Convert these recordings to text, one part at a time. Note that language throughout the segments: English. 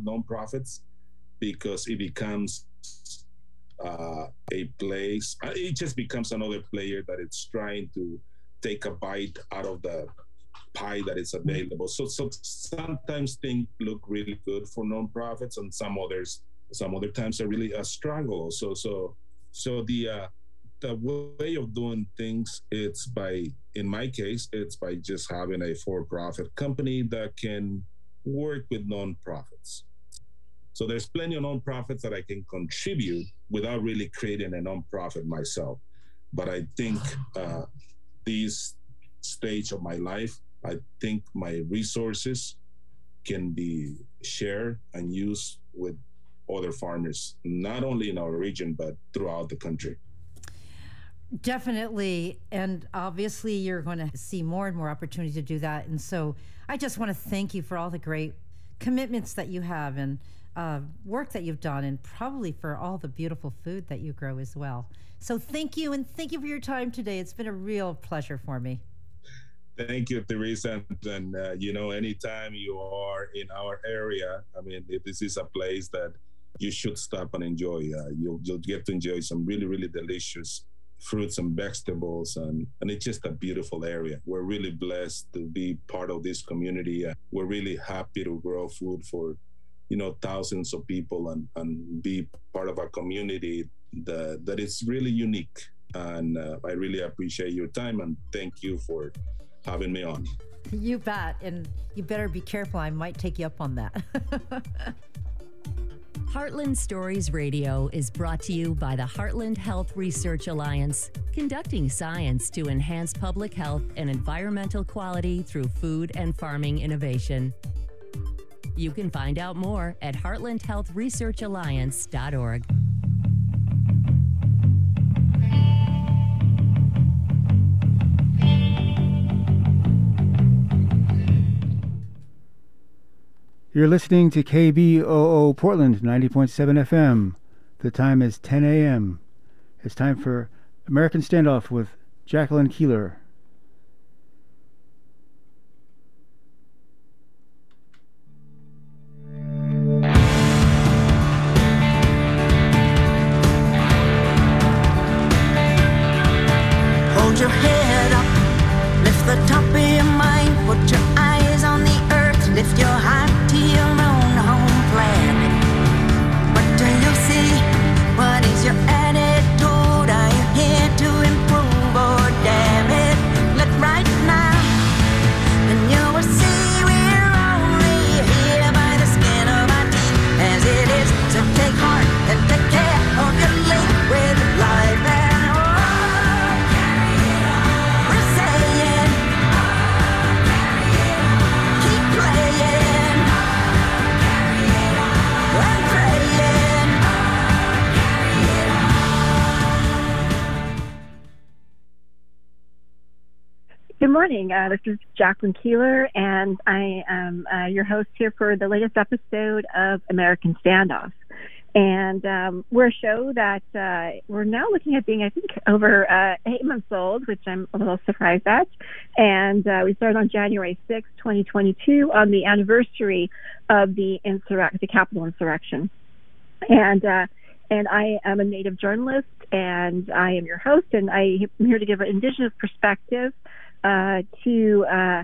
nonprofits because it becomes a place. It just becomes another player that it's trying to take a bite out of the pie that is available. So sometimes things look really good for nonprofits, and some other times are really a struggle. So the way of doing things, in my case, it's by just having a for-profit company that can work with nonprofits. So there's plenty of nonprofits that I can contribute without really creating a nonprofit myself. But I think this stage of my life, I think my resources can be shared and used with other farmers, not only in our region, but throughout the country. Definitely. And obviously you're going to see more and more opportunity to do that. And so I just want to thank you for all the great commitments that you have and work that you've done, and probably for all the beautiful food that you grow as well. So thank you, and thank you for your time today. It's been a real pleasure for me. Thank you, Teresa. And anytime you are in our area, I mean, this is a place that you should stop and enjoy. You'll get to enjoy some really, really delicious fruits and vegetables, and it's just a beautiful area. We're really blessed to be part of this community. We're really happy to grow food for thousands of people and be part of a community that is really unique. And I really appreciate your time, and thank you for having me on. You bet. And you better be careful. I might take you up on that. Heartland Stories Radio is brought to you by the Heartland Health Research Alliance, conducting science to enhance public health and environmental quality through food and farming innovation. You can find out more at heartlandhealthresearchalliance.org. You're listening to KBOO Portland 90.7 FM. The time is 10 a.m. It's time for American Standoff with Jacqueline Keeler. Hold your head up, lift the top of your mind, put your eyes on the earth, lift your heart to your own home planet. What do you see? What is your attitude? Are you here to improve or damn it? Look right now, and you will see we're only here by the skin of our teeth, as it is. So take heart and take care of your link with life. Good morning. This is Jacqueline Keeler, and I am your host here for the latest episode of American Standoff. And we're a show that we're now looking at being, I think, over 8 months old, which I'm a little surprised at. And we started on January 6, 2022, on the anniversary of the Capitol insurrection. And I am a Native journalist, and I am your host, and I am here to give an Indigenous perspective to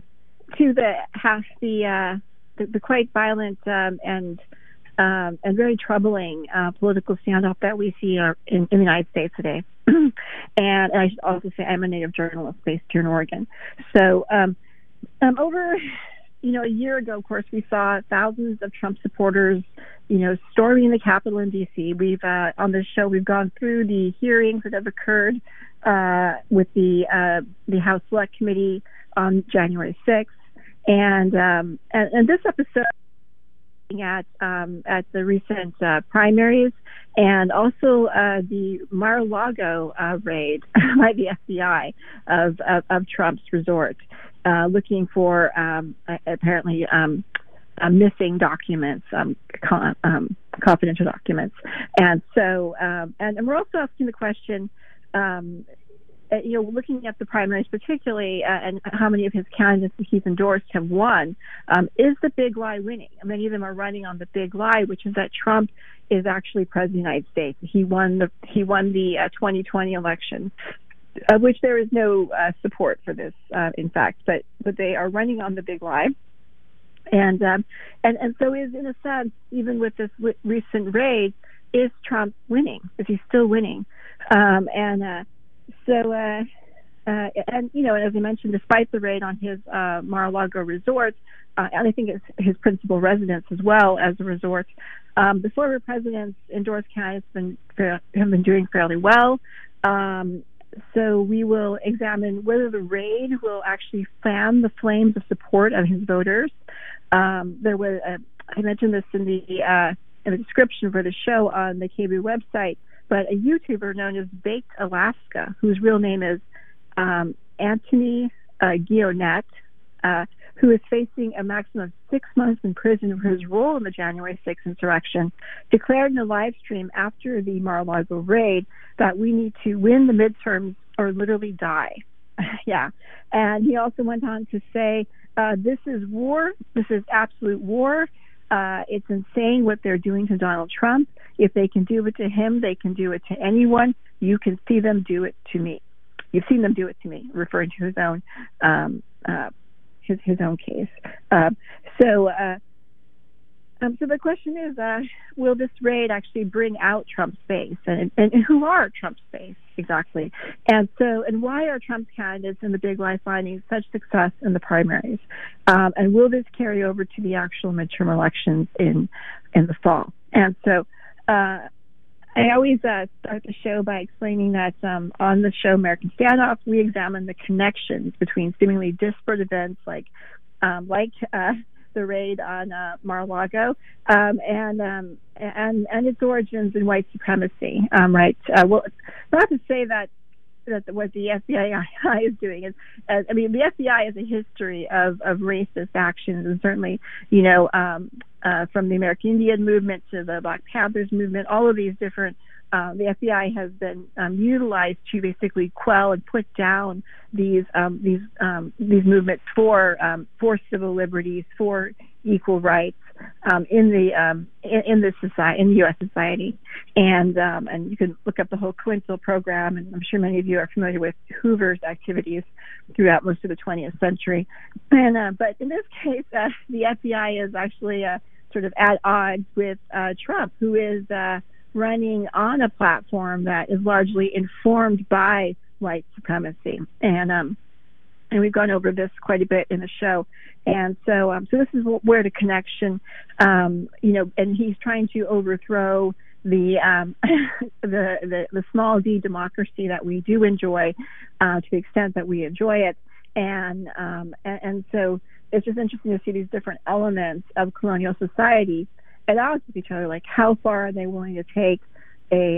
the quite violent and very troubling political standoff that we see in the United States today. And I should also say I'm a Native journalist based here in Oregon. So over a year ago, of course, we saw thousands of Trump supporters storming the Capitol in D.C. We've on this show we've gone through the hearings that have occurred with the House Select Committee on January 6th, and this episode looking at the recent primaries, and also the Mar-a-Lago raid by the FBI of Trump's resort, looking for apparently missing documents, confidential documents, and so and we're also asking the question. looking at the primaries particularly, and how many of his candidates that he's endorsed have won, is the big lie winning? Many of them are running on the big lie, which is that Trump is actually president of the United States. He won the 2020 election, which there is no support for this, in fact. But they are running on the big lie. And so is, in a sense, even with this recent raid, is Trump winning? Is he still winning? And as I mentioned, despite the raid on his Mar-a-Lago resort, and I think it's his principal residence as well as a resort, the former president's endorsed candidates have been doing fairly well. So we will examine whether the raid will actually fan the flames of support of his voters. There was I mentioned this in the description for the show on the KBOO website, but a YouTuber known as Baked Alaska, whose real name is Anthony Guillonette, who is facing a maximum of 6 months in prison for his role in the January 6th insurrection, declared in a live stream after the Mar-a-Lago raid that we need to win the midterms or literally die. Yeah. And he also went on to say, this is war. This is absolute war. It's insane what they're doing to Donald Trump. If they can do it to him, they can do it to anyone. You can see them do it to me. You've seen them do it to me, referring to his own his own case. So the question is, will this raid actually bring out Trump's base, and who are Trump's base exactly? And why are Trump's candidates in the big lie finding such success in the primaries? And will this carry over to the actual midterm elections in the fall? And so I always start the show by explaining that on the show American Standoff, we examine the connections between seemingly disparate events like the raid on Mar-a-Lago and its origins in white supremacy. Right? Well, not to say that what the FBI is doing is, the FBI has a history of racist actions, and certainly, from the American Indian movement to the Black Panthers movement, all of these different, the FBI has been utilized to basically quell and put down these movements for civil liberties, for equal rights in this society, in the U.S. society, and you can look up the whole COINTEL program, and I'm sure many of you are familiar with Hoover's activities throughout most of the 20th century. And but in this case, the FBI is actually sort of at odds with Trump, who is running on a platform that is largely informed by white supremacy, and we've gone over this quite a bit in the show. And so this is where the connection, and he's trying to overthrow the small d democracy that we do enjoy, to the extent that we enjoy it, and so it's just interesting to see these different elements of colonial society at odds with each other. Like, how far are they willing to take a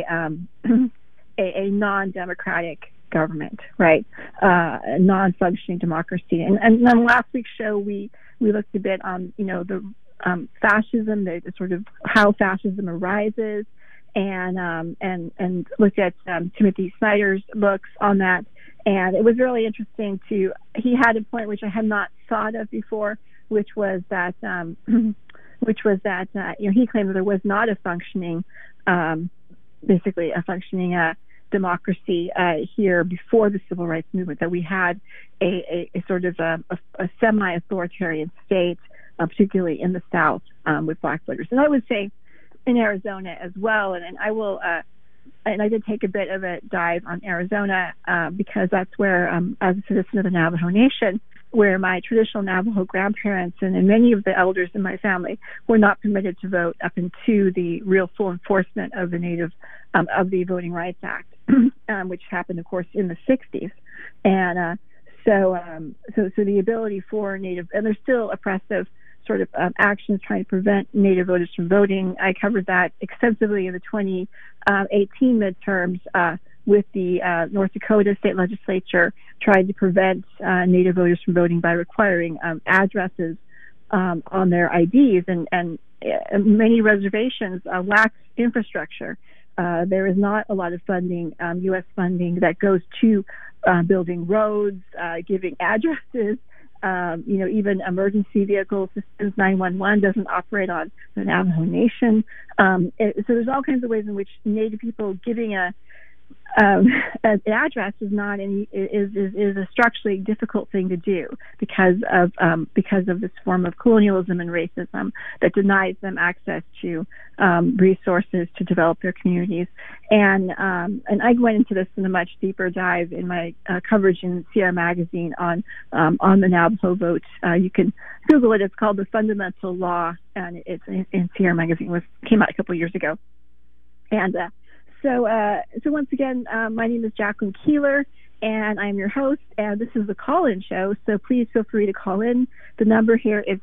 non-democratic government, right? A non-functioning democracy. And on last week's show, we looked a bit on, the fascism, the sort of how fascism arises, and looked at Timothy Snyder's books on that. And it was really interesting he had a point which I had not thought of before, which was that he claimed that there was not a functioning, basically a functioning democracy here before the civil rights movement, that we had a sort of a semi-authoritarian state, particularly in the South, with black voters. And I would say in Arizona as well. And I will, and I did take a bit of a dive on Arizona because that's where, as a citizen of the Navajo Nation, where my traditional Navajo grandparents and many of the elders in my family were not permitted to vote up into the real full enforcement of the of the Voting Rights Act, which happened, of course, in the 60s. And so the ability for Native, and there's still oppressive sort of actions trying to prevent Native voters from voting. I covered that extensively in the 2018 midterms with the North Dakota state legislature trying to prevent Native voters from voting by requiring addresses on their IDs, and many reservations lack infrastructure. There is not a lot of funding, U.S. funding, that goes to building roads, giving addresses. Even emergency vehicle systems, 911 doesn't operate on the Navajo Nation. So there's all kinds of ways in which Native people giving an address is a structurally difficult thing to do because of this form of colonialism and racism that denies them access to resources to develop their communities. And I went into this in a much deeper dive in my coverage in Sierra Magazine on the Navajo vote. You can Google it. It's called The Fundamental Law, and it's in Sierra Magazine. Came out a couple of years ago. And So once again, my name is Jacqueline Keeler, and I'm your host, and this is the call-in show, so please feel free to call in. The number here is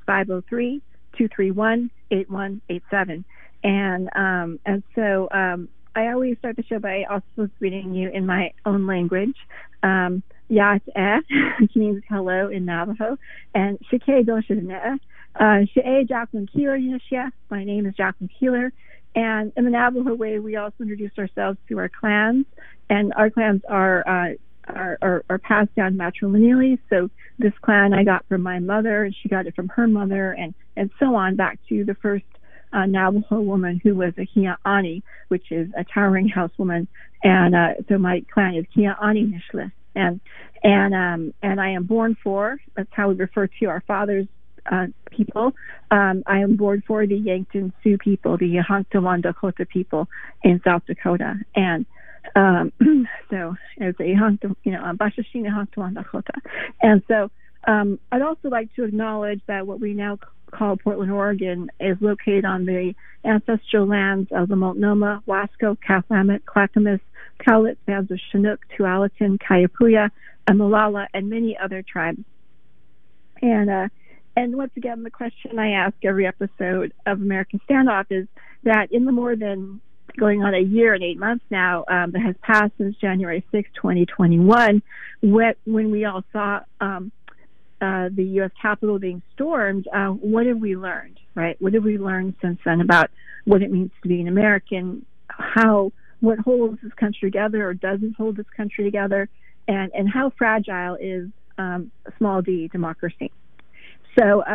503-231-8187. And so I always start the show by also greeting you in my own language. Ya'at'eh, which means hello in Navajo, and Shekeh Doshadneh. She'eh Jacqueline Keeler Yeshia. My name is Jacqueline Keeler. And in the Navajo way, we also introduce ourselves through our clans, and our clans are passed down matrilineally. So this clan I got from my mother, and she got it from her mother, and so on back to the first Navajo woman who was a Hia'ani, which is a towering housewoman. And so my clan is Hia'ani Nishlith, and I am born for. That's how we refer to our fathers. People. I am born for the Yankton Sioux people, the Yahunktawan Dakota people in South Dakota, and so it's a Bashashina Yahunktawan Dakota. And so I'd also like to acknowledge that what we now call Portland, Oregon, is located on the ancestral lands of the Multnomah, Wasco, Cathlamet, Clackamas, Cowlitz, bands of Chinook, Tualatin, Kayapuyah, and Molalla, and many other tribes. And once again, the question I ask every episode of American Standoff is that in the more than going on a year and 8 months now that has passed since January 6, 2021, when we all saw the U.S. Capitol being stormed, what have we learned, right? What have we learned since then about what it means to be an American, what holds this country together or doesn't hold this country together, and how fragile is small d democracy? So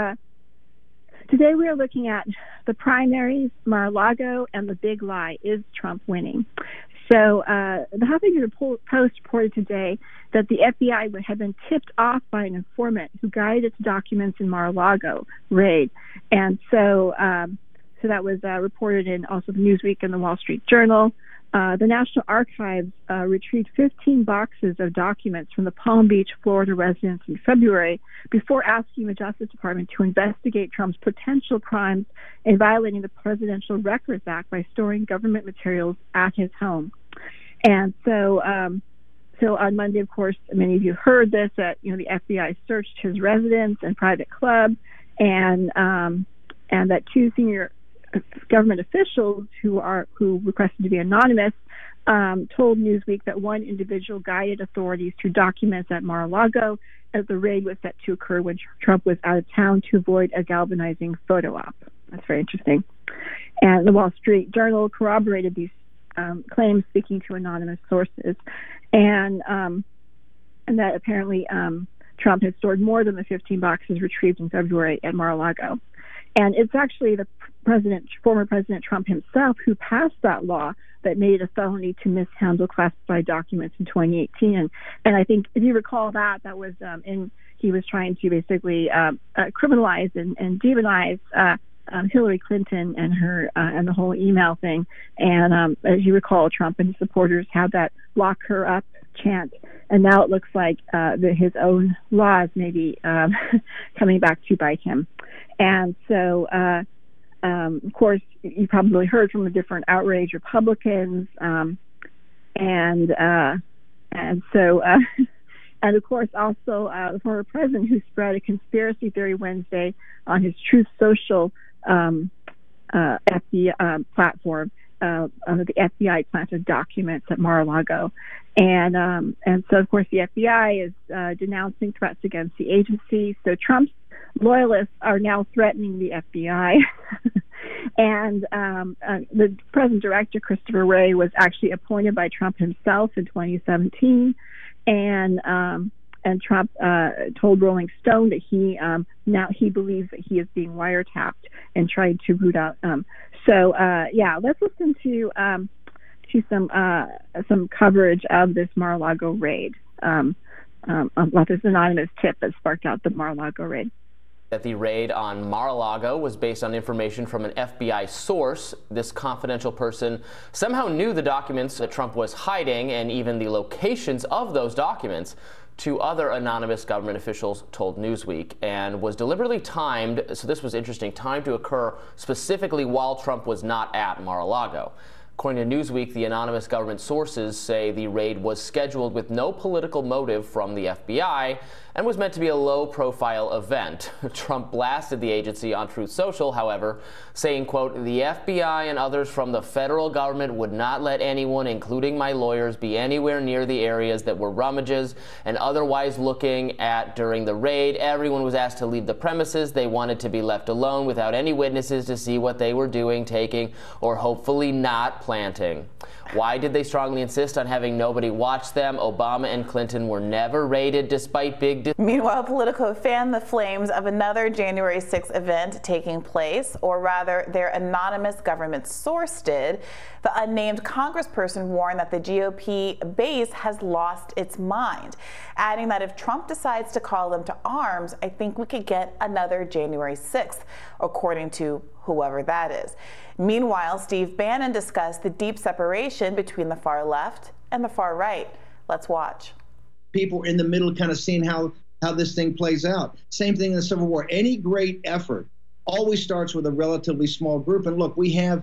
today we are looking at the primaries, Mar-a-Lago, and the big lie, is Trump winning? So the Huffington Post reported today that the FBI had been tipped off by an informant who guided its documents in Mar-a-Lago raid. And so that was reported in also the Newsweek and the Wall Street Journal. The National Archives retrieved 15 boxes of documents from the Palm Beach, Florida residence in February before asking the Justice Department to investigate Trump's potential crimes in violating the Presidential Records Act by storing government materials at his home. And so on Monday, of course, many of you have heard this, that the FBI searched his residence and private club, and that two senior government officials who requested to be anonymous told Newsweek that one individual guided authorities through documents at Mar-a-Lago as the raid was set to occur when Trump was out of town to avoid a galvanizing photo op. That's very interesting. And the Wall Street Journal corroborated these claims, speaking to anonymous sources, and that apparently Trump had stored more than the 15 boxes retrieved in February at Mar-a-Lago. And it's actually the former President Trump himself who passed that law that made it a felony to mishandle classified documents in 2018. And I think, if you recall, that was he was trying to basically criminalize and demonize Hillary Clinton and her and the whole email thing. And as you recall, Trump and his supporters had that "lock her up" chant, and now it looks like his own laws may be coming back to bite him. And so, of course, you probably heard from the different outraged Republicans, and of course also the former president who spread a conspiracy theory Wednesday on his Truth Social FBI platform. The FBI planted documents at Mar-a-Lago, and so of course the FBI is denouncing threats against the agency. So Trump's loyalists are now threatening the FBI, and the present director, Christopher Wray, was actually appointed by Trump himself in 2017, And Trump told Rolling Stone that now he believes that he is being wiretapped and tried to root out. Let's listen to some coverage of this Mar-a-Lago raid. About this anonymous tip that sparked out the Mar-a-Lago raid. That the raid on Mar-a-Lago was based on information from an FBI source. This confidential person somehow knew the documents that Trump was hiding and even the locations of those documents. Two other anonymous government officials told Newsweek, and was deliberately timed, so this was interesting, timed to occur specifically while Trump was not at Mar-a-Lago. According to Newsweek, the anonymous government sources say the raid was scheduled with no political motive from the FBI and was meant to be a low-profile event. Trump blasted the agency on Truth Social, however, saying, quote, "The FBI and others from the federal government would not let anyone, including my lawyers, be anywhere near the areas that were rummages and otherwise looking at during the raid. Everyone was asked to leave the premises. They wanted to be left alone without any witnesses to see what they were doing, taking, or hopefully not planting." Why did they strongly insist on having nobody watch them? Obama and Clinton were never raided despite big... Meanwhile, Politico fanned the flames of another January 6th event taking place, or rather, their anonymous government source did. The unnamed congressperson warned that the GOP base has lost its mind, adding that if Trump decides to call them to arms, I think we could get another January 6th, according to whoever that is. Meanwhile, Steve Bannon discussed the deep separation between the far left and the far right. Let's watch. People in the middle kind of seeing how this thing plays out. Same thing in the Civil War. Any great effort always starts with a relatively small group. And look, we have,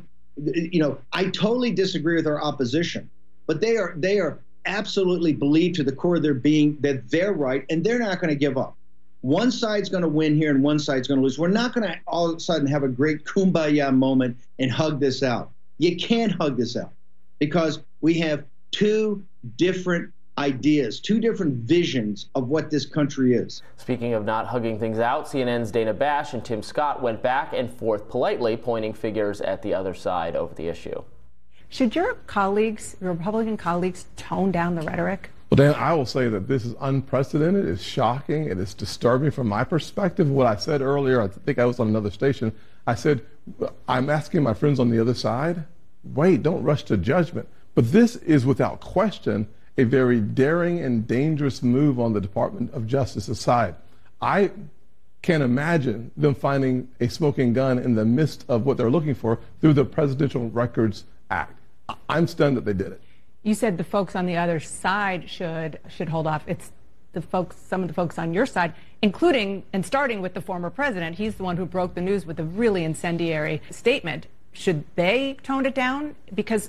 I totally disagree with our opposition, but they are absolutely believed to the core of their being that they're right, and they're not going to give up. One side's going to win here and one side's going to lose. We're not going to all of a sudden have a great kumbaya moment and hug this out. You can't hug this out because we have two different ideas, two different visions of what this country is. Speaking of not hugging things out, CNN's Dana Bash and Tim Scott went back and forth politely, pointing fingers at the other side over the issue. Should your colleagues, your Republican colleagues, tone down the rhetoric? Well, Dan, I will say that this is unprecedented, it's shocking, it is disturbing from my perspective. What I said earlier, I think I was on another station, I said, I'm asking my friends on the other side, wait, don't rush to judgment. But this is without question a very daring and dangerous move on the Department of Justice's side. I can't imagine them finding a smoking gun in the midst of what they're looking for through the Presidential Records Act. I'm stunned that they did it. You said the folks on the other side should hold off. It's the folks, some of the folks on your side, including and starting with the former president. He's the one who broke the news with a really incendiary statement. Should they tone it down? Because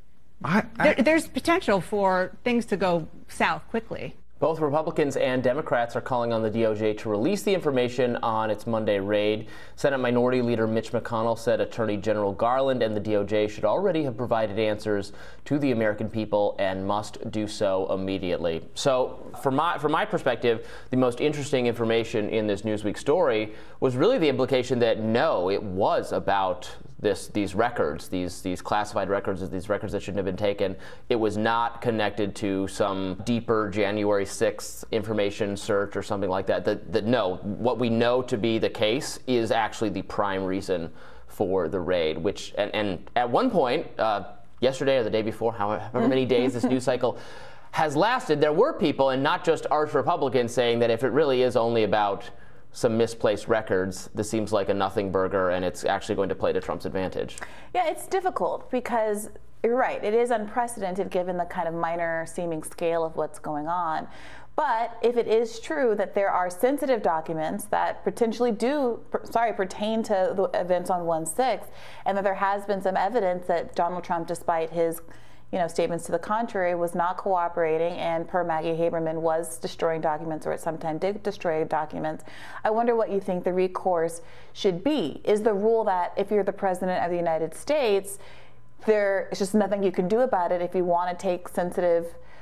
there's potential for things to go south quickly. Both Republicans and Democrats are calling on the DOJ to release the information on its Monday raid. Senate Minority Leader Mitch McConnell said Attorney General Garland and the DOJ should already have provided answers to the American people and must do so immediately. So from my perspective, the most interesting information in this Newsweek story was really the implication that no, it was about these records, these classified records, these records that shouldn't have been taken. It was not connected to some deeper January 6th information search or something like that. That no, what we know to be the case is actually the prime reason for the raid, which, and at one point, yesterday or the day before, however many days this news cycle has lasted, there were people, and not just arch Republicans, saying that if it really is only about some misplaced records, this seems like a nothing burger and it's actually going to play to Trump's advantage. Yeah, it's difficult because you're right, it is unprecedented given the kind of minor seeming scale of what's going on. But if it is true that there are sensitive documents that potentially pertain to the events on 1/6, and that there has been some evidence that Donald Trump, despite his statements to the contrary, was not cooperating, and per Maggie Haberman was destroying documents, or at some time did destroy documents. I wonder what you think the recourse should be. Is the rule that if you're the president of the United States, there is just nothing you can do about it if you want to take sensitive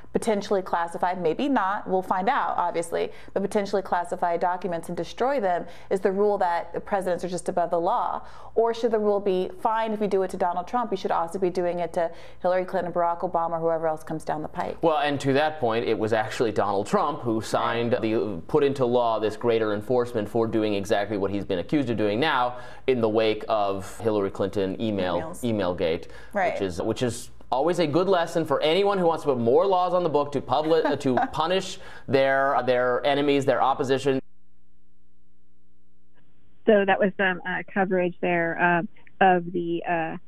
potentially classified, maybe not, we'll find out obviously, but potentially classified documents and destroy them? Is the rule that the presidents are just above the law? Or should the rule be, fine, if you do it to Donald Trump, you should also be doing it to Hillary Clinton, Barack Obama, whoever else comes down the pike? Well, and to that point, it was actually Donald Trump who put into law this greater enforcement for doing exactly what he's been accused of doing now in the wake of Hillary Clinton Emailgate, right. which is always a good lesson for anyone who wants to put more laws on the book to punish their enemies, their opposition. So that was some coverage there of the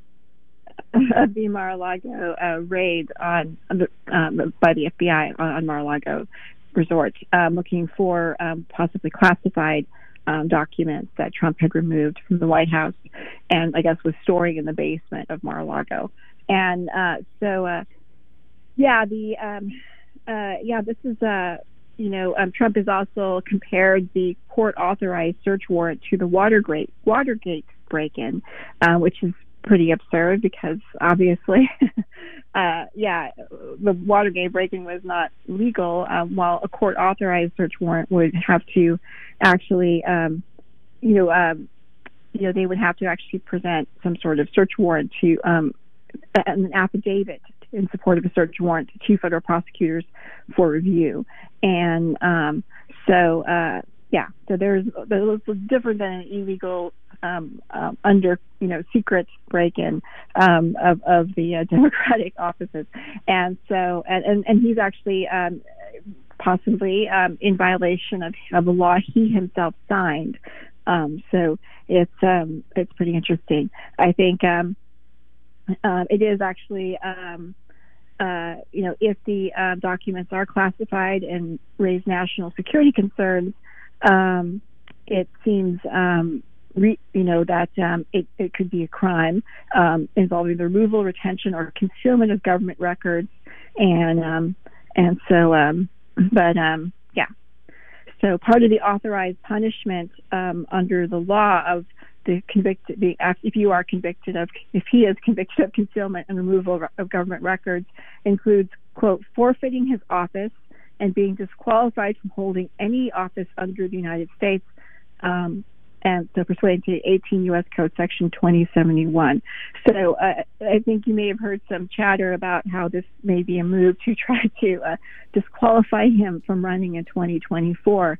Mar-a-Lago raid by the FBI on Mar-a-Lago Resort, looking for possibly classified documents that Trump had removed from the White House and I guess was storing in the basement of Mar-a-Lago. And this is Trump has also compared the court-authorized search warrant to the Watergate break-in, which is pretty absurd because obviously, the Watergate break-in was not legal, while a court-authorized search warrant would have to actually, they would have to actually present some sort of search warrant to an affidavit in support of a search warrant to two federal prosecutors for review. And so there's different than an illegal secret break-in of the Democratic offices. And so and he's actually possibly in violation of a law he himself signed. So it's pretty interesting. I think it is actually, if the documents are classified and raise national security concerns, it seems, that it could be a crime involving the removal, retention, or concealment of government records. So part of the authorized punishment under the law of if he is convicted of concealment and removal of government records, includes, quote, forfeiting his office and being disqualified from holding any office under the United States, and so pursuant to 18 U.S. Code Section 2071. So I think you may have heard some chatter about how this may be a move to try to disqualify him from running in 2024.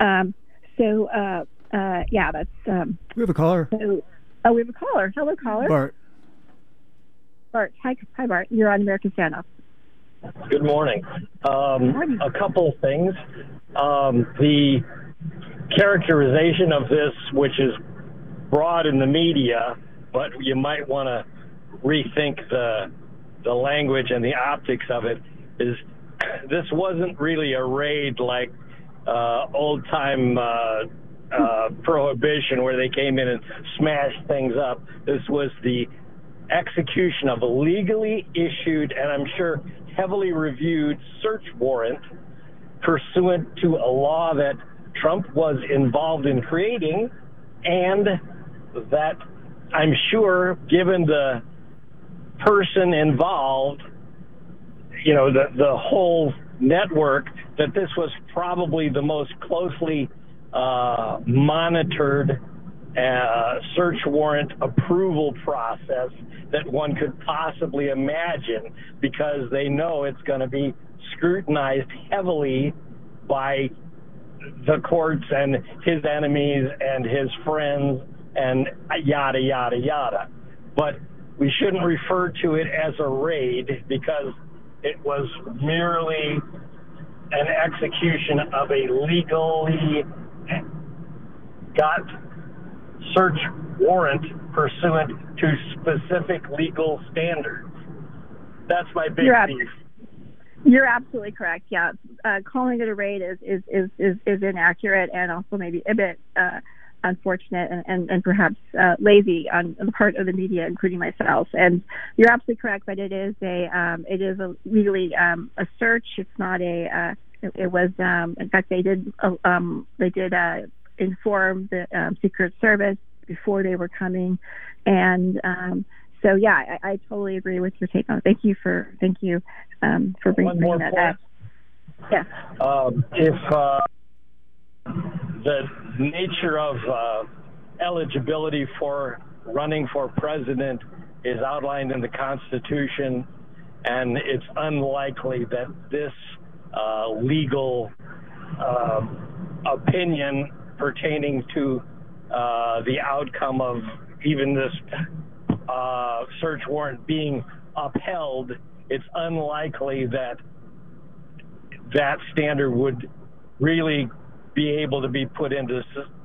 That's. We have a caller. We have a caller. Hello, caller. Bart. Hi, Bart. You're on American Standoff. Good morning. A couple of things. The characterization of this, which is broad in the media, but you might want to rethink the language and the optics of it, is this wasn't really a raid like old-time prohibition where they came in and smashed things up. This was the execution of a legally issued and I'm sure heavily reviewed search warrant pursuant to a law that Trump was involved in creating, and that I'm sure, given the person involved, the whole network, that this was probably the most closely monitored search warrant approval process that one could possibly imagine, because they know it's going to be scrutinized heavily by the courts and his enemies and his friends and yada, yada, yada. But we shouldn't refer to it as a raid, because it was merely an execution of a legally got search warrant pursuant to specific legal standards. That's my big beef. You're absolutely correct. Yeah, calling it a raid is inaccurate and also maybe a bit unfortunate and perhaps lazy on the part of the media, including myself. And you're absolutely correct that it is a really a search. It's not a. It was in fact they did inform the Secret Service before they were coming, and so yeah, I totally agree with your take on it. Thank you. for bringing that up. Yeah. If the nature of eligibility for running for president is outlined in the Constitution, and it's unlikely that this legal opinion pertaining to the outcome of even this search warrant being upheld, it's unlikely that that standard would really be able to be put into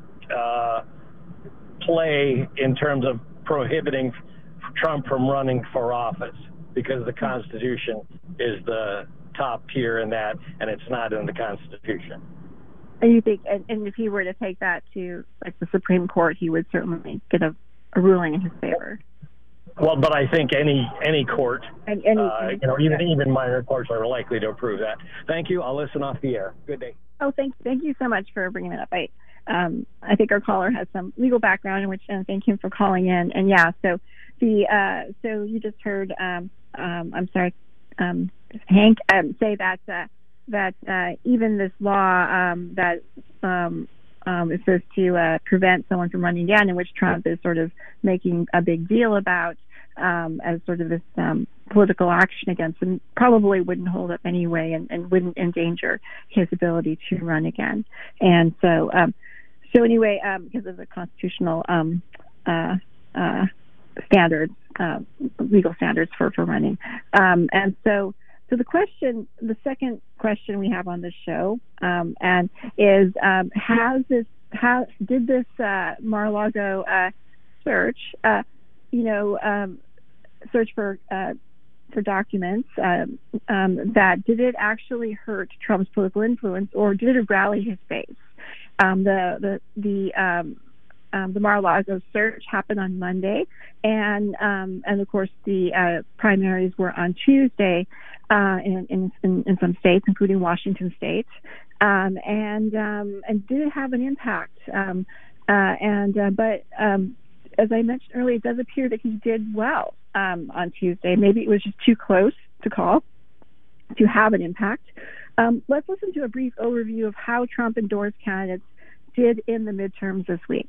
play in terms of prohibiting Trump from running for office, because the Constitution is the top tier in that, and it's not in the Constitution. And you think, and if he were to take that to like the Supreme Court, he would certainly get a ruling in his favor. Well, but I think any court, even minor courts are likely to approve that. Thank you. I'll listen off the air. Good day. Oh, thank you so much for bringing it up. I think our caller has some legal background, and thank him for calling in. And yeah, so you just heard, I'm sorry, Hank, say that even this law that is supposed to prevent someone from running again, in which Trump is sort of making a big deal about as sort of this political action against him, probably wouldn't hold up anyway, and wouldn't endanger his ability to run again. And so anyway, because of the constitutional standards, legal standards for running, and so the second question we have on the show, and is how did this Mar-a-Lago search, search for documents, that did it actually hurt Trump's political influence, or did it rally his base? The Mar-a-Lago search happened on Monday, and of course the primaries were on Tuesday in some states, including Washington State, and did it have an impact? But as I mentioned earlier, it does appear that he did well on Tuesday. Maybe it was just too close to call to have an impact. Let's listen to a brief overview of how Trump endorsed candidates did in the midterms this week.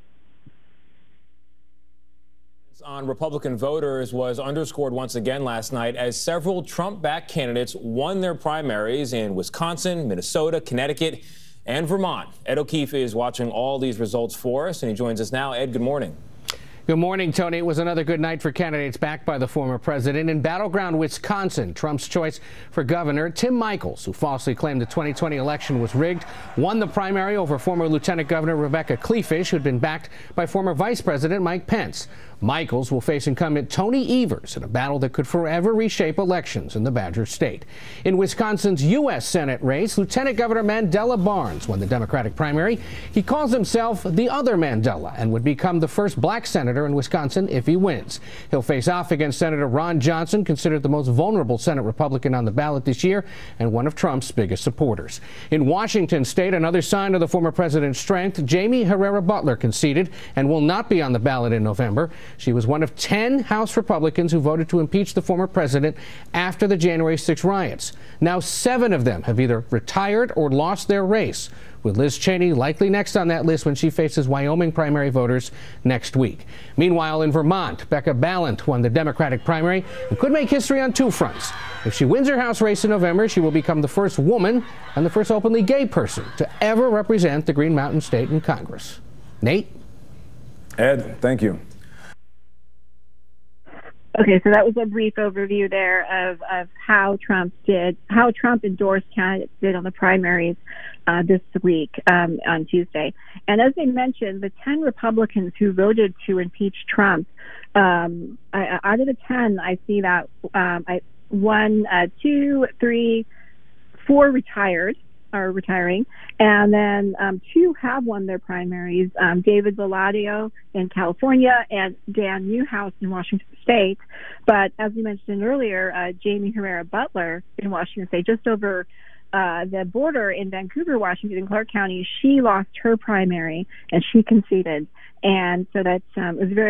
On Republican voters was underscored once again last night as several Trump-backed candidates won their primaries in Wisconsin, Minnesota, Connecticut, and Vermont. Ed O'Keefe is watching all these results for us, and he joins us now. Ed, good morning. Good morning, Tony. It was another good night for candidates backed by the former president. In battleground Wisconsin, Trump's choice for governor, Tim Michels, who falsely claimed the 2020 election was rigged, won the primary over former Lieutenant Governor Rebecca Kleefisch, who had been backed by former Vice President Mike Pence. Michels will face incumbent Tony Evers in a battle that could forever reshape elections in the Badger State. In Wisconsin's U.S. Senate race, Lieutenant Governor Mandela Barnes won the Democratic primary. He calls himself the other Mandela and would become the first black senator in Wisconsin if he wins. He'll face off against Senator Ron Johnson, considered the most vulnerable Senate Republican on the ballot this year and one of Trump's biggest supporters. In Washington State, another sign of the former president's strength, Jaime Herrera Beutler conceded and will not be on the ballot in November. She was one of 10 House Republicans who voted to impeach the former president after the January 6 riots. Now 7 of them have either retired or lost their race, with Liz Cheney likely next on that list when she faces Wyoming primary voters next week. Meanwhile, in Vermont, Becca Balint won the Democratic primary and could make history on 2 fronts. If she wins her House race in November, she will become the first woman and the first openly gay person to ever represent the Green Mountain State in Congress. Nate? Ed, thank you. Okay, so that was a brief overview there of how Trump endorsed candidates did on the primaries this week on Tuesday. And as they mentioned, the 10 Republicans who voted to impeach Trump, out of the 10, I see that 1, 2, 3, 4 are retiring, and then 2 have won their primaries, David Valadao in California and Dan Newhouse in Washington State. But as we mentioned earlier, Jaime Herrera Beutler in Washington State, just over the border in Vancouver, Washington, in Clark County, she lost her primary and she conceded. And so that's it was very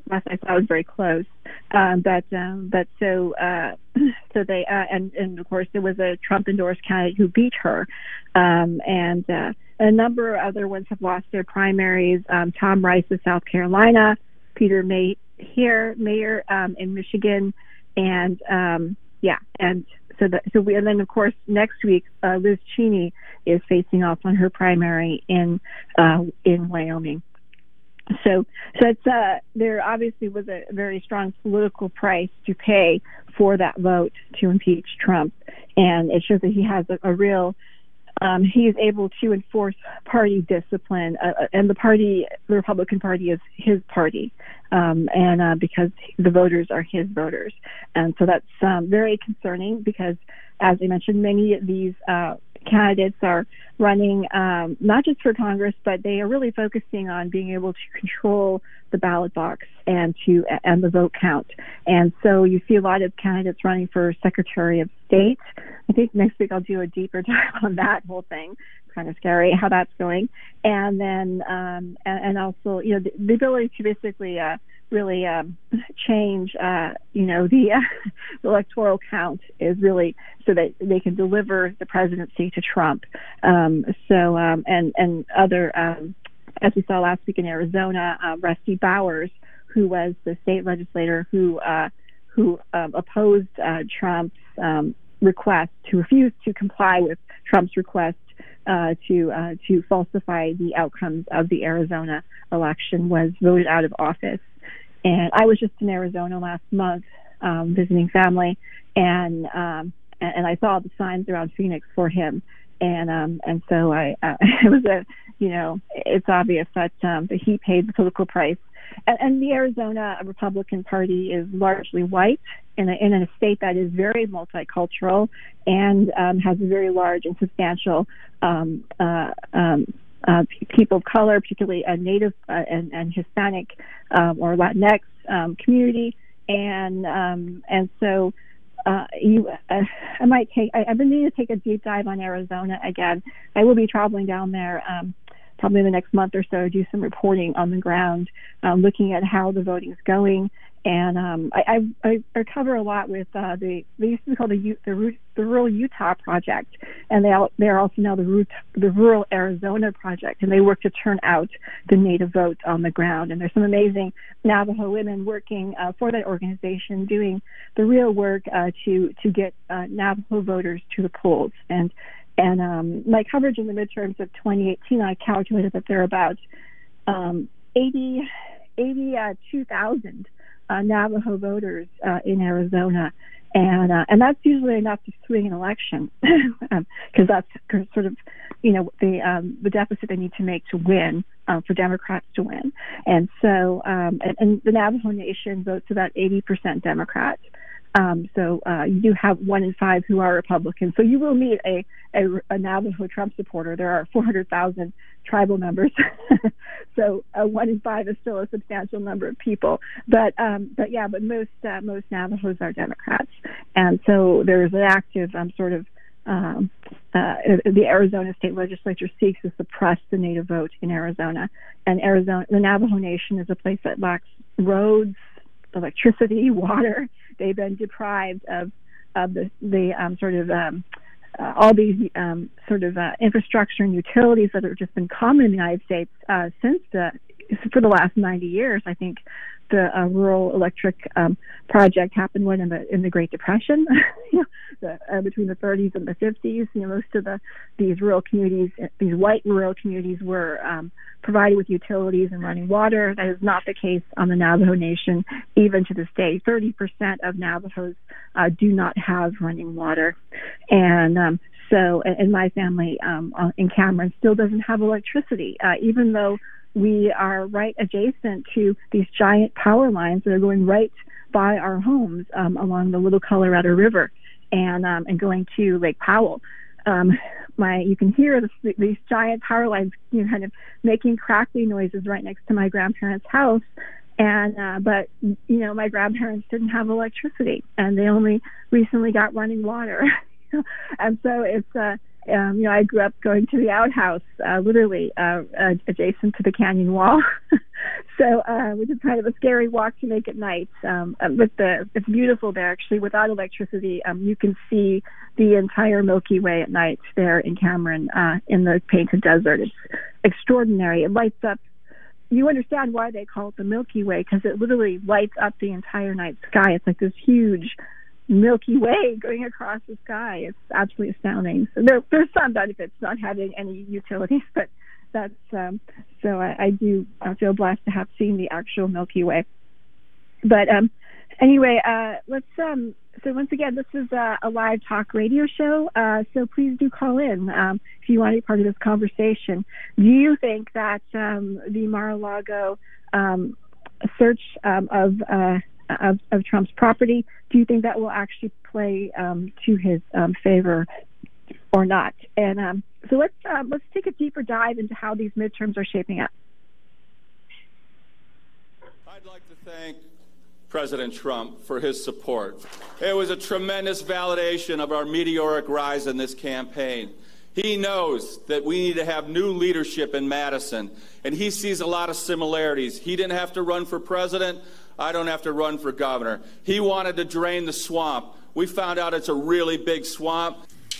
last I saw, was very close. But so they and of course there was a Trump endorsed candidate who beat her, and a number of other ones have lost their primaries. Tom Rice of South Carolina, Peter Mayer in Michigan, and and then of course next week Liz Cheney is facing off on her primary in Wyoming. So it's there obviously was a very strong political price to pay for that vote to impeach Trump, and it shows that he has a real he is able to enforce party discipline, and the Republican Party is his party, and because the voters are his voters, and so that's very concerning because, as I mentioned, many of these candidates are running not just for Congress, but they are really focusing on being able to control the ballot box and the vote count. And so you see a lot of candidates running for Secretary of State. I think next week I'll do a deeper dive on that whole thing. It's kind of scary how that's going. And then and also the ability to basically really change the electoral count is really so that they can deliver the presidency to Trump. And other as we saw last week in Arizona, Rusty Bowers, who was the state legislator who opposed Trump's request to refuse to comply with Trump's request to falsify the outcomes of the Arizona election, was voted out of office. And I was just in Arizona last month visiting family, and I saw the signs around Phoenix for him, and so it was it's obvious that he paid the political price. And the Arizona Republican Party is largely white in a state that is very multicultural and has a very large and substantial people of color, particularly a Native and Hispanic or Latinx community, and so I might take. I've been needing to take a deep dive on Arizona again. I will be traveling down there probably in the next month or so to do some reporting on the ground, looking at how the voting is going. And I cover a lot with they used to be called the Rural Utah Project, and they're also now the Rural Arizona Project, and they work to turn out the Native vote on the ground. And there's some amazing Navajo women working for that organization, doing the real work to get Navajo voters to the polls. And my coverage in the midterms of 2018, I calculated that there are about 82,000 Navajo voters in Arizona, and that's usually enough to swing an election, because that's sort of the deficit they need to make to win, for Democrats to win. And so and the Navajo Nation votes about 80% Democrat. So you do have 1 in 5 who are Republicans. So you will meet a Navajo Trump supporter. There are 400,000 tribal members. So 1 in 5 is still a substantial number of people. But most Navajos are Democrats. And so there's an active the Arizona state legislature seeks to suppress the Native vote in Arizona. And the Navajo Nation is a place that lacks roads, electricity, water. They've been deprived of all these infrastructure and utilities that have just been common in the United States for the last 90 years. I think the rural electric project happened in the Great Depression, between the 30s and the 50s. Most of these rural communities, these white rural communities, were provided with utilities and running water. That is not the case on the Navajo Nation, even to this day. 30% of Navajos do not have running water, and my family in Cameron still doesn't have electricity, even though we are right adjacent to these giant power lines that are going right by our homes along the Little Colorado River and going to Lake Powell. You can hear these giant power lines, kind of making crackly noises right next to my grandparents' house. But my grandparents didn't have electricity, and they only recently got running water. And so it's I grew up going to the outhouse, literally adjacent to the canyon wall. So, which is kind of a scary walk to make at night. It's beautiful there, actually. Without electricity, you can see the entire Milky Way at night there in Cameron, in the Painted Desert. It's extraordinary. It lights up. You understand why they call it the Milky Way, because it literally lights up the entire night sky. It's like this huge Milky Way going across the sky. It's absolutely astounding. So there's some benefits not having any utilities, but that's so I do feel blessed to have seen the actual Milky Way. But anyway, let's so once again, this is a live talk radio show, so please do call in if you want to be part of this conversation. Do you think that the Mar-a-Lago search of Trump's property, do you think that will actually play to his favor or not? And so let's take a deeper dive into how these midterms are shaping up. I'd like to thank President Trump for his support. It was a tremendous validation of our meteoric rise in this campaign. He knows that we need to have new leadership in Madison, and he sees a lot of similarities. He didn't have to run for president. I don't have to run for governor. He wanted to drain the swamp. We found out it's a really big swamp.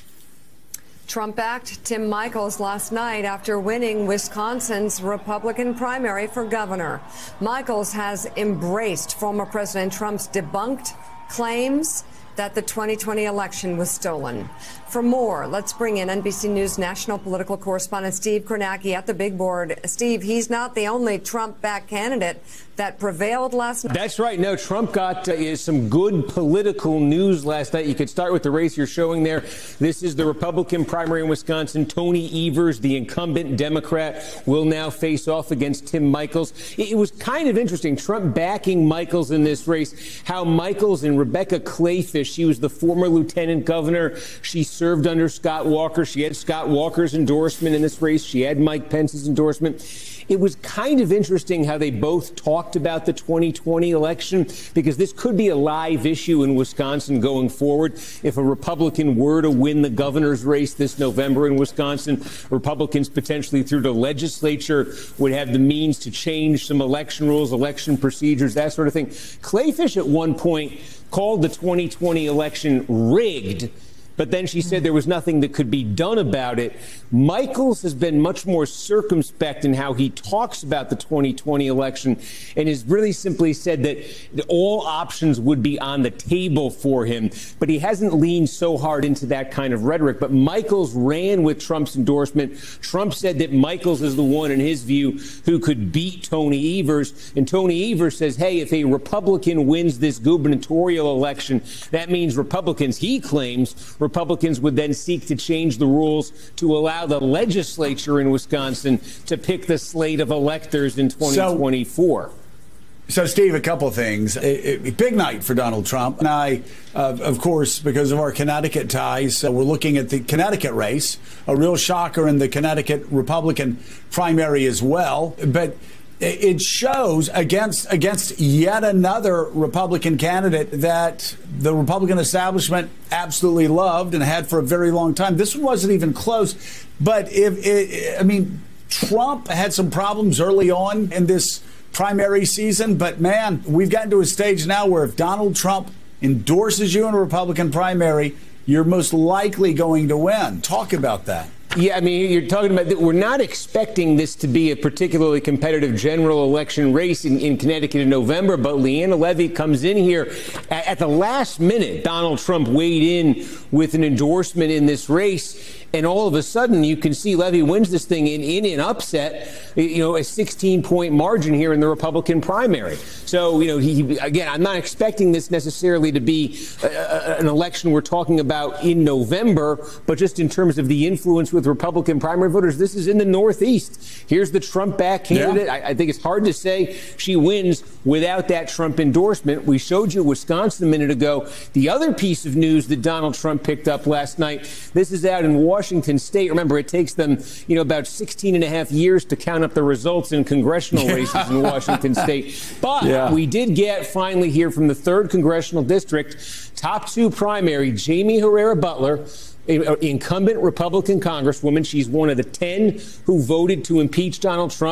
Trump backed Tim Michels last night after winning Wisconsin's Republican primary for governor. Michels has embraced former President Trump's debunked claims that the 2020 election was stolen. For more, let's bring in NBC News national political correspondent Steve Kornacki at the big board. Steve, he's not the only Trump-backed candidate that prevailed last night. That's right. No, Trump got some good political news last night. You could start with the race you're showing there. This is the Republican primary in Wisconsin. Tony Evers, the incumbent Democrat, will now face off against Tim Michels. It was kind of interesting, Trump backing Michels in this race, how Michels and Rebecca Clayfish, she was the former lieutenant governor. She served under Scott Walker. She had Scott Walker's endorsement in this race. She had Mike Pence's endorsement. It was kind of interesting how they both talked about the 2020 election, because this could be a live issue in Wisconsin going forward. If a Republican were to win the governor's race this November in Wisconsin, Republicans potentially through the legislature would have the means to change some election rules, election procedures, that sort of thing. Clayfish at one point called the 2020 election rigged, but then she said there was nothing that could be done about it. Michels has been much more circumspect in how he talks about the 2020 election and has really simply said that all options would be on the table for him. But he hasn't leaned so hard into that kind of rhetoric. But Michels ran with Trump's endorsement. Trump said that Michels is the one, in his view, who could beat Tony Evers. And Tony Evers says, hey, if a Republican wins this gubernatorial election, that means Republicans, he claims, Republicans would then seek to change the rules to allow the legislature in Wisconsin to pick the slate of electors in 2024. So, Steve, a couple of things. A big night for Donald Trump. And I, of course, because of our Connecticut ties, we're looking at the Connecticut race, a real shocker in the Connecticut Republican primary as well. But it shows against yet another Republican candidate that the Republican establishment absolutely loved and had for a very long time. This one wasn't even close. But Trump had some problems early on in this primary season. But, man, we've gotten to a stage now where if Donald Trump endorses you in a Republican primary, you're most likely going to win. Talk about that. Yeah, I mean, you're talking about that. We're not expecting this to be a particularly competitive general election race in Connecticut in November, but Leanna Levy comes in here at the last minute. Donald Trump weighed in with an endorsement in this race, and all of a sudden you can see Levy wins this thing in an upset, a 16-point margin here in the Republican primary. So, again, I'm not expecting this necessarily to be an election we're talking about in November, but just in terms of the influence with Republican primary voters, this is in the Northeast. Here's the Trump-backed candidate. Yeah. I think it's hard to say she wins without that Trump endorsement. We showed you Wisconsin a minute ago. The other piece of news that Donald Trump picked up last night, this is out in Washington State. Remember, it takes them, about 16 and a half years to count up the results in congressional races in Washington State. But we did get, finally, here from the 3rd Congressional District, top 2 primary, Jamie Herrera Butler, incumbent Republican congresswoman. She's one of the 10 who voted to impeach Donald Trump.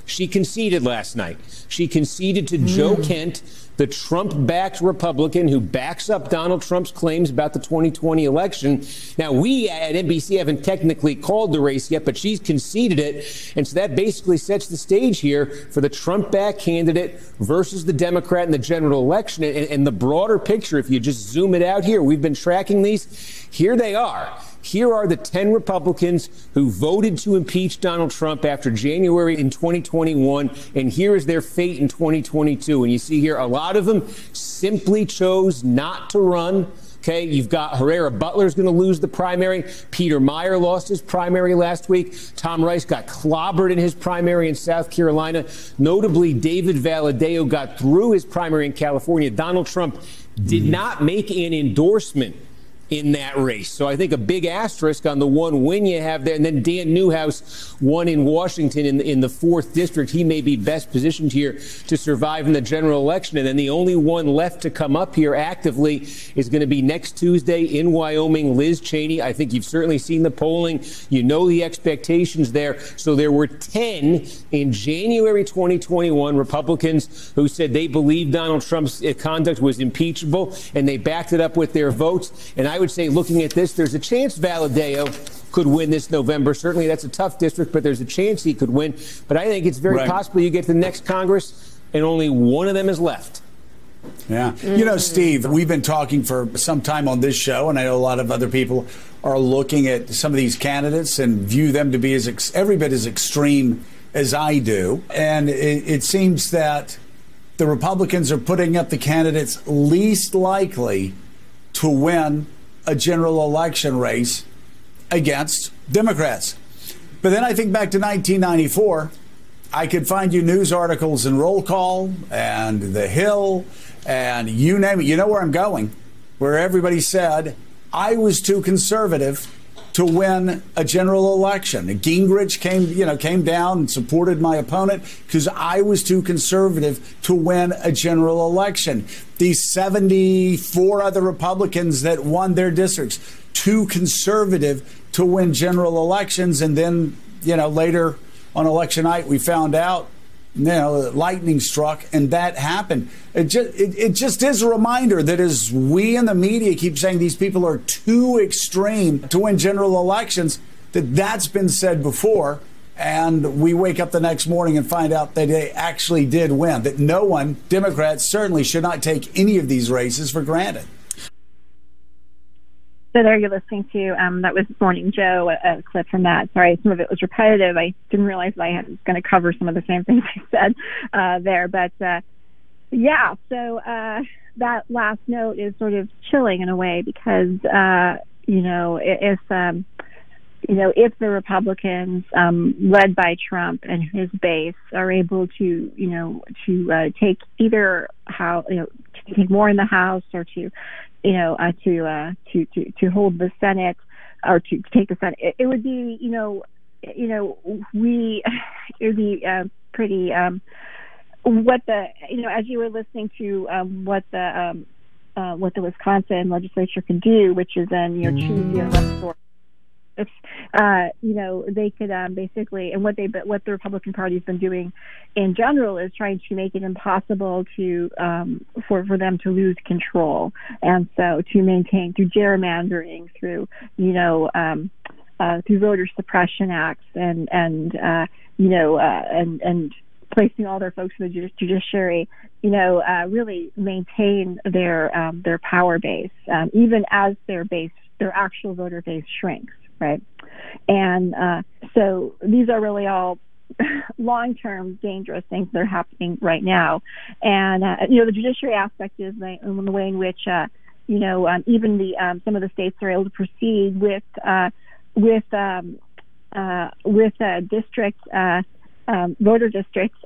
She conceded last night. She conceded to Joe Kent, the Trump-backed Republican who backs up Donald Trump's claims about the 2020 election. Now, we at NBC haven't technically called the race yet, but she's conceded it. And so that basically sets the stage here for the Trump-backed candidate versus the Democrat in the general election. And the broader picture, if you just zoom it out here, we've been tracking these. Here they are. Here are the 10 Republicans who voted to impeach Donald Trump after January in 2021, and here is their fate in 2022. And you see here, a lot of them simply chose not to run. Okay, you've got Herrera Butler's going to lose the primary. Peter Meyer lost his primary last week. Tom Rice got clobbered in his primary in South Carolina. Notably, David Valadao got through his primary in California. Donald Trump did not make an endorsement in that race. So I think a big asterisk on the one win you have there. And then Dan Newhouse won in Washington in the 4th district. He may be best positioned here to survive in the general election. And then the only one left to come up here actively is going to be next Tuesday in Wyoming, Liz Cheney. I think you've certainly seen the polling. You know the expectations there. So there were 10 in January 2021 Republicans who said they believed Donald Trump's conduct was impeachable, and they backed it up with their votes. And I would say, looking at this, there's a chance Valadao could win this November. Certainly that's a tough district, but there's a chance he could win. But I think it's very possible you get to the next Congress and only one of them is left. Yeah. You know, Steve, we've been talking for some time on this show, and I know a lot of other people are looking at some of these candidates and view them to be every bit as extreme as I do. And it seems that the Republicans are putting up the candidates least likely to win a general election race against Democrats. But then I think back to 1994, I could find you news articles in Roll Call and The Hill and you name it. You know where I'm going, where everybody said I was too conservative to win a general election. Gingrich came down and supported my opponent because I was too conservative to win a general election. These 74 other Republicans that won their districts, too conservative to win general elections. And then, later on election night, we found out, lightning struck and that happened. It just is a reminder that as we in the media keep saying these people are too extreme to win general elections, that's been said before. And we wake up the next morning and find out that they actually did win, that no one, Democrats certainly should not take any of these races for granted. So there you're listening to, that was Morning Joe, a clip from that. Sorry, some of it was repetitive. I didn't realize I was going to cover some of the same things I said there. But, so that last note is sort of chilling in a way because, if the Republicans, led by Trump and his base, are able to, take either to take more in the House or to hold the Senate or to take the Senate, it would be, it would be pretty. What the, as you were listening to what the Wisconsin legislature could do, which is then choose your left source. If they could basically, and what the Republican Party has been doing in general is trying to make it impossible to for them to lose control, and so to maintain through gerrymandering, through through voter suppression acts, and placing all their folks in the judiciary, really maintain their power base, even as their actual voter base shrinks. Right. And so these are really all long-term dangerous things that are happening right now. And, the judiciary aspect is the way in which, even some of the states are able to proceed with district, voter district,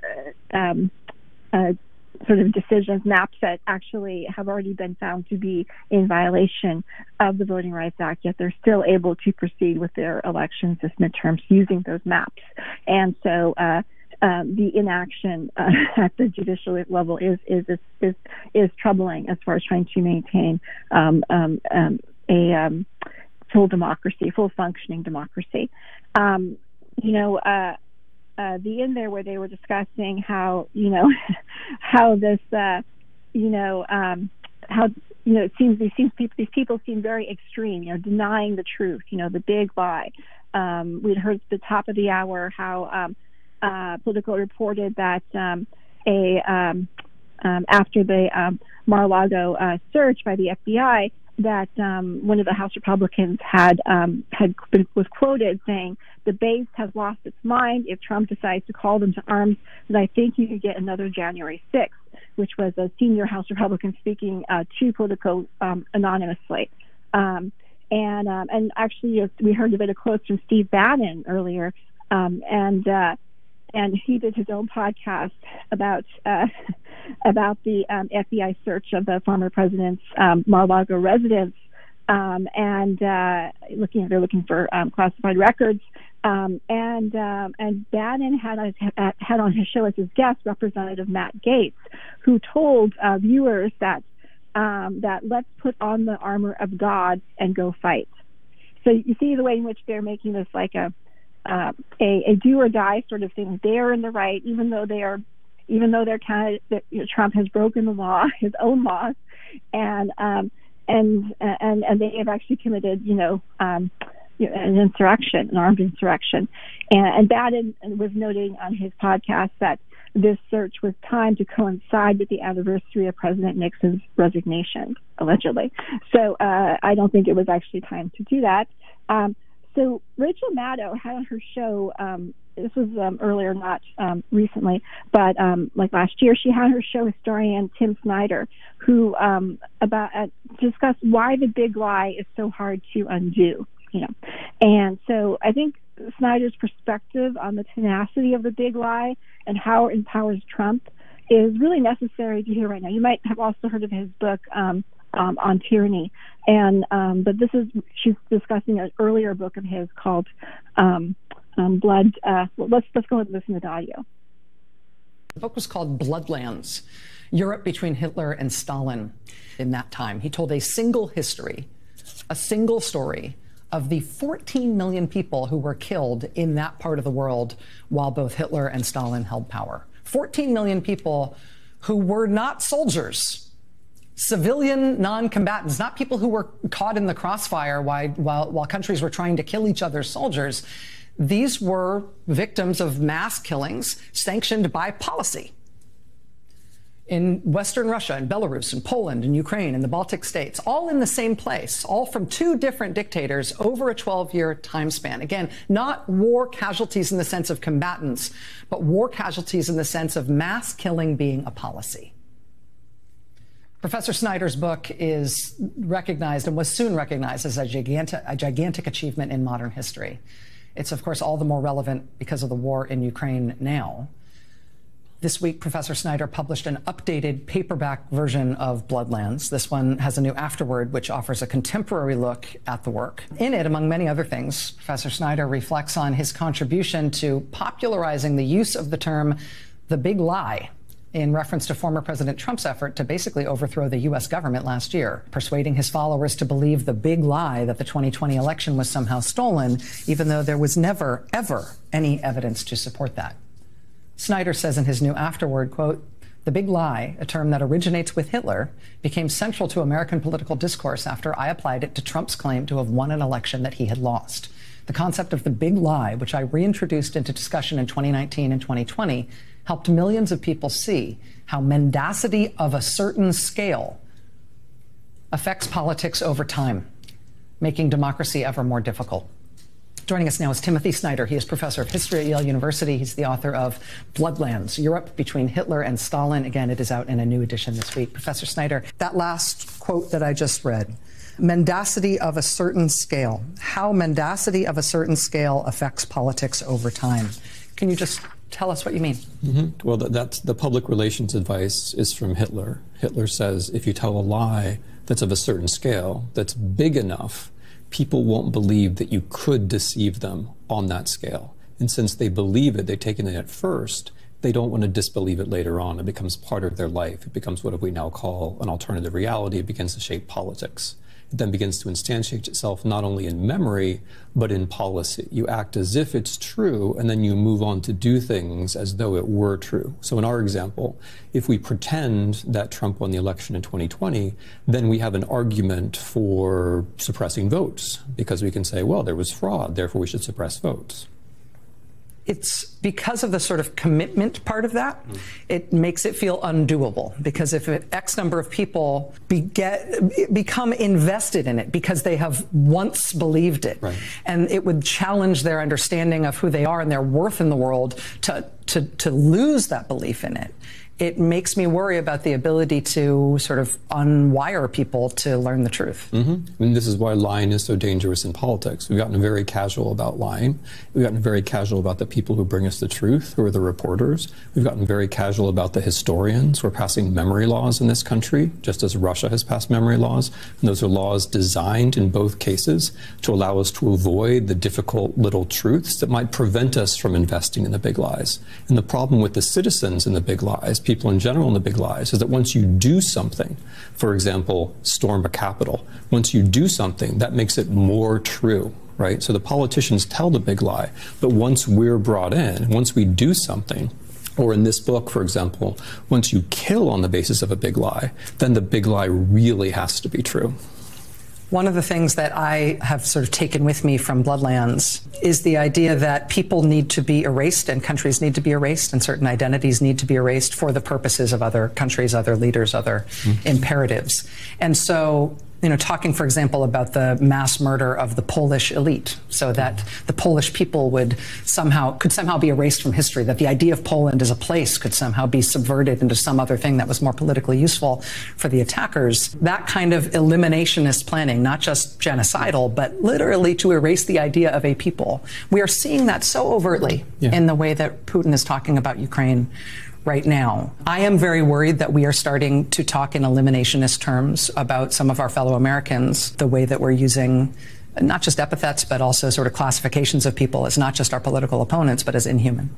sort of decisions, maps that actually have already been found to be in violation of the Voting Rights Act, yet they're still able to proceed with their elections as midterms using those maps. And so the inaction at the judicial level is troubling as far as trying to maintain a full democracy, full functioning democracy. the end there where they were discussing how how this it seems these people seem very extreme, denying the truth, the big lie. We'd heard at the top of the hour how Politico reported that after the Mar-a-Lago search by the FBI, that one of the House Republicans was quoted saying, "The base has lost its mind. If Trump decides to call them to arms, then I think you could get another January 6th," which was a senior House Republican speaking to Politico anonymously. And actually, we heard a bit of quotes from Steve Bannon earlier, and he did his own podcast about the FBI search of the former president's Mar-a-Lago residence, and they're looking for classified records. And Bannon had on his show as his guest Representative Matt Gaetz, who told viewers that let's put on the armor of God and go fight. So you see the way in which they're making this like a do or die sort of thing. They're in the right, even though they're kind of Trump has broken the law, his own laws, and they have actually committed an insurrection, an armed insurrection. And Bannon was noting on his podcast that this search was timed to coincide with the anniversary of President Nixon's resignation, allegedly. So I don't think it was actually timed to do that. So Rachel Maddow had on her show, this was earlier, not recently, but like last year, she had on her show historian Tim Snyder, who discussed why the big lie is so hard to undo. And so I think Snyder's perspective on the tenacity of the big lie and how it empowers Trump is really necessary to hear right now. You might have also heard of his book on tyranny, and but she's discussing an earlier book of his called Blood. Let's go and listen to the audio. The book was called Bloodlands: Europe Between Hitler and Stalin. In that time, he told a single story of the 14 million people who were killed in that part of the world while both Hitler and Stalin held power. 14 million people who were not soldiers, civilian non-combatants, not people who were caught in the crossfire while countries were trying to kill each other's soldiers. These were victims of mass killings sanctioned by policy in Western Russia, and Belarus, and Poland, and Ukraine, and the Baltic states, all in the same place, all from two different dictators over a 12-year time span. Again, not war casualties in the sense of combatants, but war casualties in the sense of mass killing being a policy. Professor Snyder's book is recognized and was soon recognized as a gigantic achievement in modern history. It's, of course, all the more relevant because of the war in Ukraine now. This week, Professor Snyder published an updated paperback version of Bloodlands. This one has a new afterword, which offers a contemporary look at the work. In it, among many other things, Professor Snyder reflects on his contribution to popularizing the use of the term the big lie in reference to former President Trump's effort to basically overthrow the U.S. government last year, persuading his followers to believe the big lie that the 2020 election was somehow stolen, even though there was never, ever any evidence to support that. Snyder says in his new afterword, quote, "The big lie, a term that originates with Hitler, became central to American political discourse after I applied it to Trump's claim to have won an election that he had lost. The concept of the big lie, which I reintroduced into discussion in 2019 and 2020, helped millions of people see how mendacity of a certain scale affects politics over time, making democracy ever more difficult." Joining us now is Timothy Snyder. He is professor of history at Yale University. He's the author of Bloodlands: Europe Between Hitler and Stalin. Again, it is out in a new edition this week. Professor Snyder, that last quote that I just read, mendacity of a certain scale, how mendacity of a certain scale affects politics over time. Can you just tell us what you mean? Mm-hmm. Well, that's the public relations advice is from Hitler. Hitler says if you tell a lie that's of a certain scale, that's big enough, people won't believe that you could deceive them on that scale. And since they believe it, they've taken it at first, they don't want to disbelieve it later on. It becomes part of their life. It becomes what we now call an alternative reality. It begins to shape politics. It then begins to instantiate itself not only in memory, but in policy. You act as if it's true, and then you move on to do things as though it were true. So in our example, if we pretend that Trump won the election in 2020, then we have an argument for suppressing votes, because we can say, well, there was fraud, therefore we should suppress votes. It's because of the sort of commitment part of that, it makes it feel undoable. Because if X number of people become invested in it because they have once believed it, right, and it would challenge their understanding of who they are and their worth in the world to lose that belief in it, it makes me worry about the ability to sort of unwire people to learn the truth. I mean, this is why lying is so dangerous in politics. We've gotten very casual about lying. We've gotten very casual about the people who bring us the truth, who are the reporters. We've gotten very casual about the historians. We're passing memory laws in this country, just as Russia has passed memory laws. And those are laws designed in both cases to allow us to avoid the difficult little truths that might prevent us from investing in the big lies. And the problem with the citizens in the big lies, people in general in the big lies, is that once you do something, for example, storm a Capitol, once you do something, that makes it more true, right? So the politicians tell the big lie, but once we're brought in, once we do something, or in this book, for example, once you kill on the basis of a big lie, then the big lie really has to be true. One of the things that I have sort of taken with me from Bloodlands is the idea that people need to be erased and countries need to be erased and certain identities need to be erased for the purposes of other countries, other leaders, other imperatives. And so, you know, talking, for example, about the mass murder of the Polish elite, so that the Polish people could somehow be erased from history, that the idea of Poland as a place could somehow be subverted into some other thing that was more politically useful for the attackers. That kind of eliminationist planning, not just genocidal, but literally to erase the idea of a people. We are seeing that so overtly in the way that Putin is talking about Ukraine right now. I am very worried that we are starting to talk in eliminationist terms about some of our fellow Americans, the way that we're using not just epithets, but also sort of classifications of people as not just our political opponents, but as inhuman.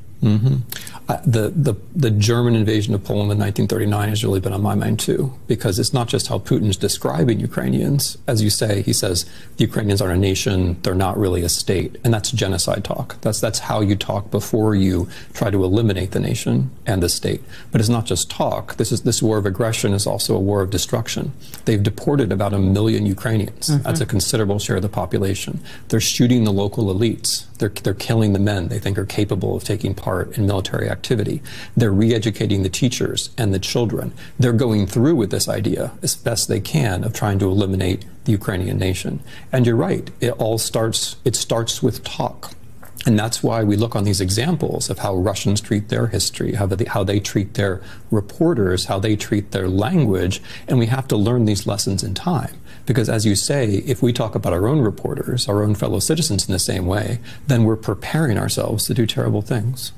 The German invasion of Poland in 1939 has really been on my mind too, because it's not just how Putin's describing Ukrainians. As you say, he says the Ukrainians are a nation, they're not really a state, and that's genocide talk. That's how you talk before you try to eliminate the nation and the state. But it's not just talk. This war of aggression is also a war of destruction. They've deported about 1 million Ukrainians. That's a considerable share of the population. They're shooting the local elites. They're killing the men they think are capable of taking part in military activity. They're re-educating the teachers and the children. They're going through with this idea as best they can of trying to eliminate the Ukrainian nation. And you're right, it starts with talk. And that's why we look on these examples of how Russians treat their history, how they treat their reporters, how they treat their language, and we have to learn these lessons in time. Because as you say, if we talk about our own reporters, our own fellow citizens in the same way, then we're preparing ourselves to do terrible things.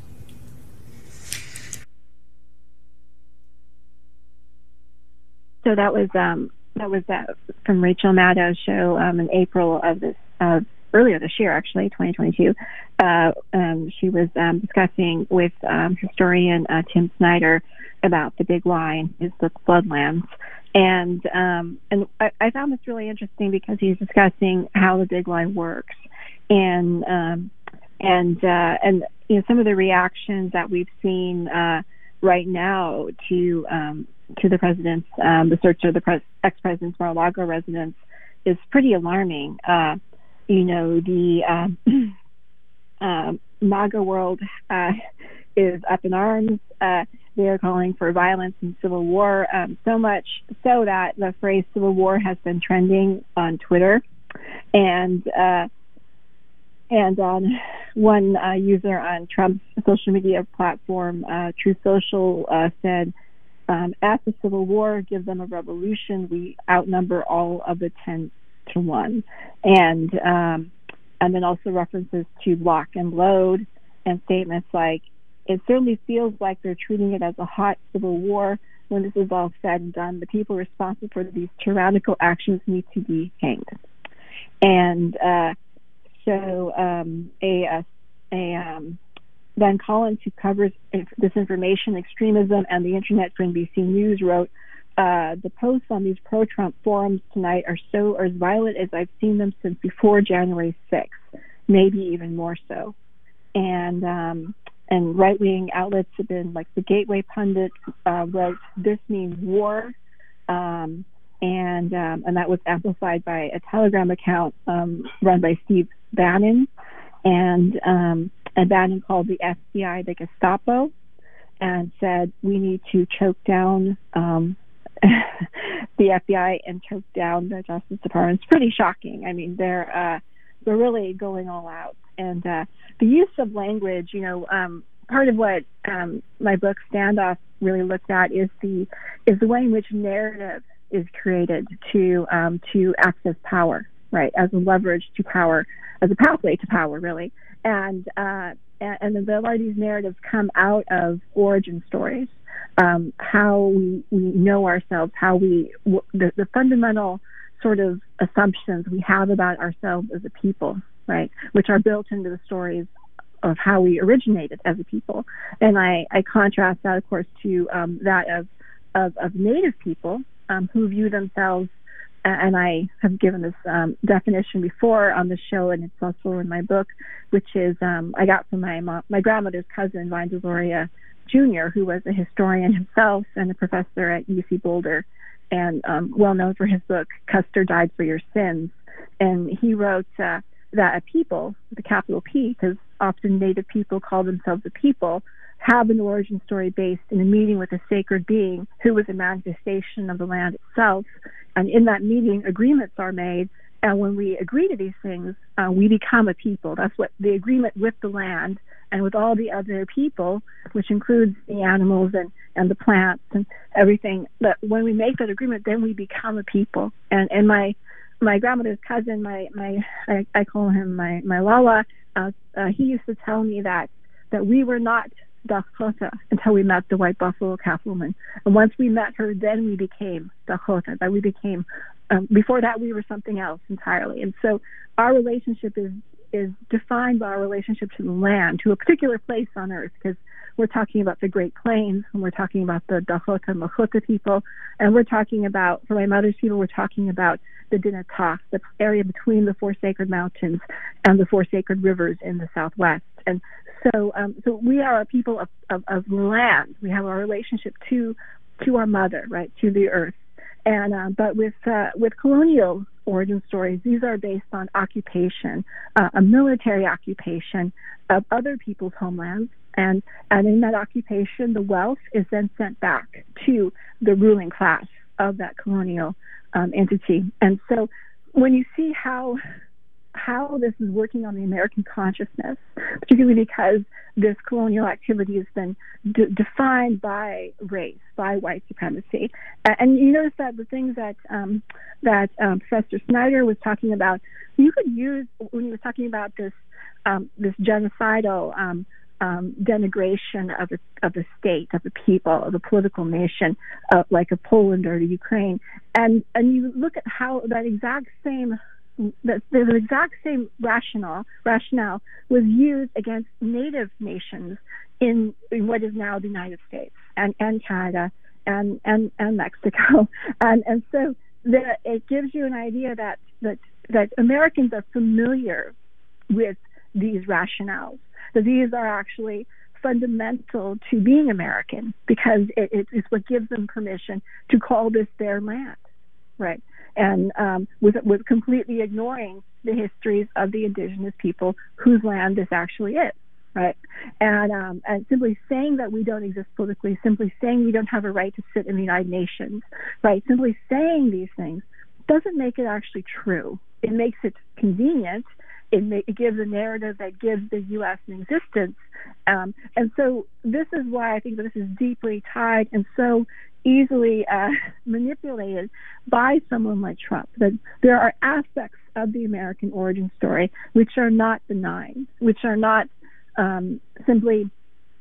So that was from Rachel Maddow's show in April of earlier this year, actually, 2022. She was discussing with historian Tim Snyder about the big lie in his book Bloodlands. And I found this really interesting because he's discussing how the big lie works, and you know, some of the reactions that we've seen right now to the president's the search of the ex-president's Mar-a-Lago residence is pretty alarming. You know, the MAGA world is up in arms. They are calling for violence and civil war, so much so that the phrase civil war has been trending on Twitter. And on one user on Trump's social media platform, Truth Social, said, at the civil war, give them a revolution. We outnumber all of the 10 to 1. And then also references to lock and load and statements like, it certainly feels like they're treating it as a hot civil war. When this is all said and done, the people responsible for these tyrannical actions need to be hanged. And Ben Collins, who covers disinformation, extremism, and the internet for NBC News, wrote, the posts on these pro-Trump forums tonight are as violent as I've seen them since before January 6th, maybe even more so. And right-wing outlets have been, like the Gateway pundit wrote, "This means war," and that was amplified by a Telegram account run by Steve Bannon, and Bannon called the FBI the Gestapo, and said we need to choke down the FBI and choke down the Justice Department. It's pretty shocking. I mean, they're really going all out, and the use of language. Part of what my book Standoff really looked at is the way in which narrative is created to access power, right, as a leverage to power, as a pathway to power, really, and a lot of these narratives come out of origin stories. How we know ourselves, the fundamental sort of assumptions we have about ourselves as a people, right, which are built into the stories of how we originated as a people. And I contrast that, of course, to that of Native people who view themselves, and I have given this definition before on the show, and it's also in my book, which is I got from my grandmother's cousin, Vine Deloria Jr., who was a historian himself and a professor at UC Boulder, and well known for his book, Custer Died for Your Sins. And he wrote that a people, with a capital P, because often Native people call themselves a people, have an origin story based in a meeting with a sacred being who was a manifestation of the land itself. And in that meeting, agreements are made. And when we agree to these things, we become a people. That's what the agreement with the land and with all the other people, which includes the animals and the plants and everything. But when we make that agreement, then we become a people. And my grandmother's cousin, I call him my Lala, he used to tell me that we were not Dakota until we met the white buffalo Catwoman. And once we met her, then we became Dakota. That we became, before that we were something else entirely. And so our relationship is defined by our relationship to the land, to a particular place on earth, because we're talking about the Great Plains, and we're talking about the Dakota Lakota people, and we're talking about, for my mother's people, we're talking about the Dinétah, the area between the four sacred mountains and the four sacred rivers in the Southwest. And so we are a people of land. We have our relationship to our mother, right, to the earth. And but with colonial origin stories, these are based on occupation, a military occupation of other people's homelands, and in that occupation, the wealth is then sent back to the ruling class of that colonial entity. And so, when you see how this is working on the American consciousness, particularly because this colonial activity has been defined by race, by white supremacy. And you notice that the things that Professor Snyder was talking about, you could use when he was talking about this genocidal denigration of the state, of the people, of the political nation, like a Poland or the Ukraine, and you look at how that exact same rationale was used against Native nations in what is now the United States and Canada and Mexico, and so it gives you an idea that Americans are familiar with these rationales, that these are actually fundamental to being American, because it's what gives them permission to call this their land, right? And with completely ignoring the histories of the indigenous people whose land this actually is, right? And simply saying that we don't exist politically, simply saying we don't have a right to sit in the United Nations, right? Simply saying these things doesn't make it actually true. It makes it convenient. It gives a narrative that gives the U.S. an existence. And so this is why I think that this is deeply tied and so easily manipulated by someone like Trump. That there are aspects of the American origin story which are not benign, which are not simply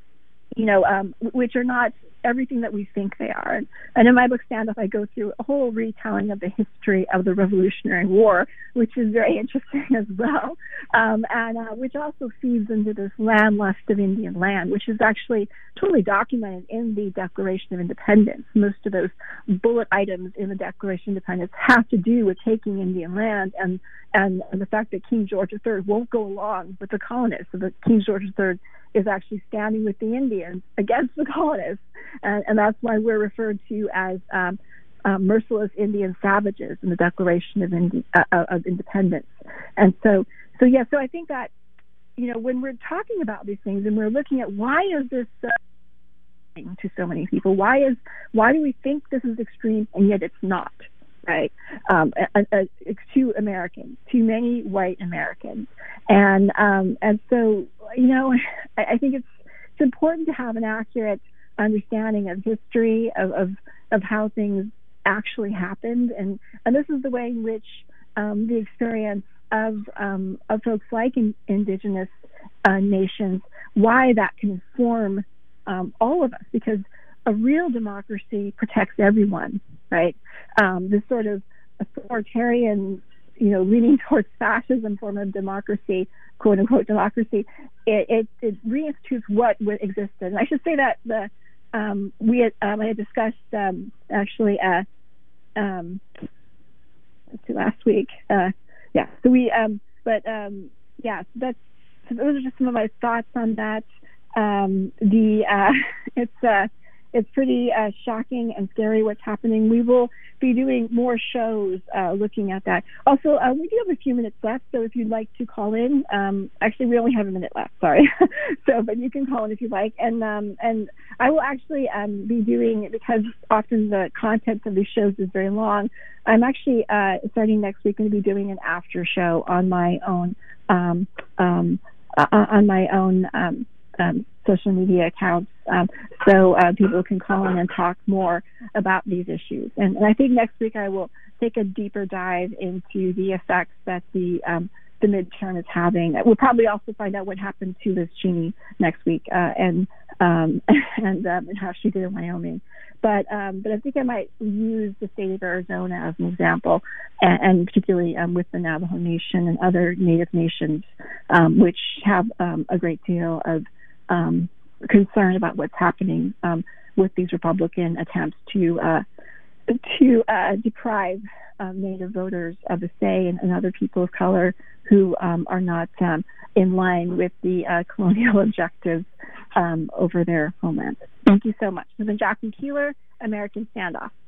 which are not everything that we think they are. And in my book, Standoff, I go through a whole retelling of the history of the Revolutionary War, which is very interesting as well, and which also feeds into this land lust of Indian land, which is actually totally documented in the Declaration of Independence. Most of those bullet items in the Declaration of Independence have to do with taking Indian land and the fact that King George III won't go along with the colonists. So that King George III is actually standing with the Indians against the colonists, and that's why we're referred to as merciless Indian savages in the Declaration of Independence. And so I think that when we're talking about these things and we're looking at why is this to so many people, why do we think this is extreme and yet it's not? Right, it's too American, too many white Americans, and so I think it's important to have an accurate understanding of history of how things actually happened, and this is the way in which the experience of folks like indigenous nations, why that can inform all of us, because a real democracy protects everyone, right? This sort of authoritarian, leaning towards fascism form of democracy, quote unquote democracy, it reinstitutes what existed. And I should say that I had discussed last week. Those are just some of my thoughts on that. It's pretty shocking and scary what's happening. We will be doing more shows looking at that. Also, we do have a few minutes left, so if you'd like to call in, actually we only have a minute left, sorry. But you can call in if you'd like. And I will actually be doing, because often the content of these shows is very long, I'm actually starting next week going to be doing an after show on my own social media accounts, so people can call in and talk more about these issues. And I think next week I will take a deeper dive into the effects that the midterm is having. We'll probably also find out what happened to Liz Cheney next week, and how she did in Wyoming. But I think I might use the state of Arizona as an example, and particularly with the Navajo Nation and other Native nations, which have a great deal of concern about what's happening with these Republican attempts to deprive Native voters of a say and other people of color who are not in line with the colonial objectives over their homeland. Thank you so much. This has been Jacqueline Keeler, American Standoff.